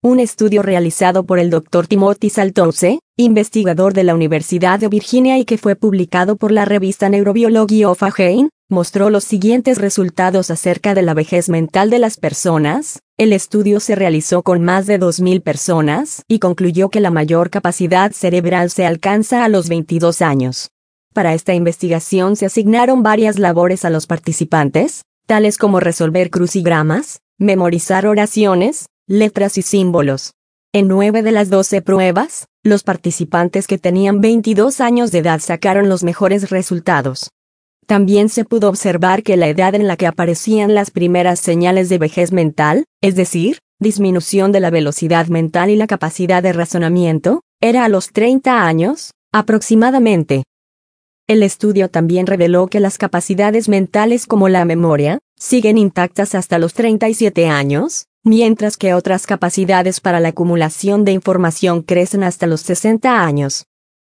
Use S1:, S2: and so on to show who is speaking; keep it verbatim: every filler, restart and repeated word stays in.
S1: Un estudio realizado por el doctor Timothy Saltouse, investigador de la Universidad de Virginia y que fue publicado por la revista Neurobiology of Aging, mostró los siguientes resultados acerca de la vejez mental de las personas. El estudio se realizó con más de dos mil personas y concluyó que la mayor capacidad cerebral se alcanza a los veintidós años. Para esta investigación se asignaron varias labores a los participantes, tales como resolver crucigramas, memorizar oraciones, letras y símbolos. En nueve de las doce pruebas, los participantes que tenían veintidós años de edad sacaron los mejores resultados. También se pudo observar que la edad en la que aparecían las primeras señales de vejez mental, es decir, disminución de la velocidad mental y la capacidad de razonamiento, era a los treinta años, aproximadamente. El estudio también reveló que las capacidades mentales como la memoria, siguen intactas hasta los treinta y siete años, mientras que otras capacidades para la acumulación de información crecen hasta los sesenta años.